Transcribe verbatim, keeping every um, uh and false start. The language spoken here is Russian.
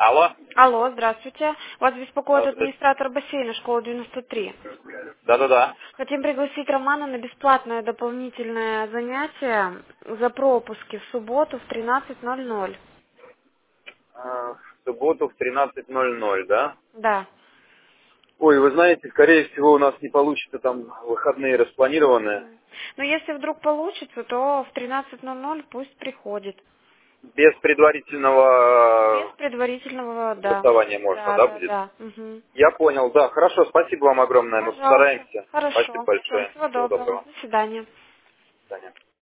Алло? Алло, здравствуйте. Вас беспокоит Здравствуйте. администратор бассейна школы девяносто три. Да-да-да. Хотим пригласить Романа на бесплатное дополнительное занятие за пропуски в субботу в тринадцать ноль ноль. А, В субботу в тринадцать ноль ноль, да? Да. Ой, вы знаете, скорее всего у нас не получится, там выходные распланированы. Но если вдруг получится, то в тринадцать ноль ноль пусть приходит. Без Без предварительного предварительного, да. согласования можно, Да, да, да, будет? да. Угу. Я понял, да. Хорошо, спасибо вам огромное, мы Пожалуйста. постараемся. Спасибо Хорошо. Все, большое. всего Всего доброго. доброго. До свидания. До свидания.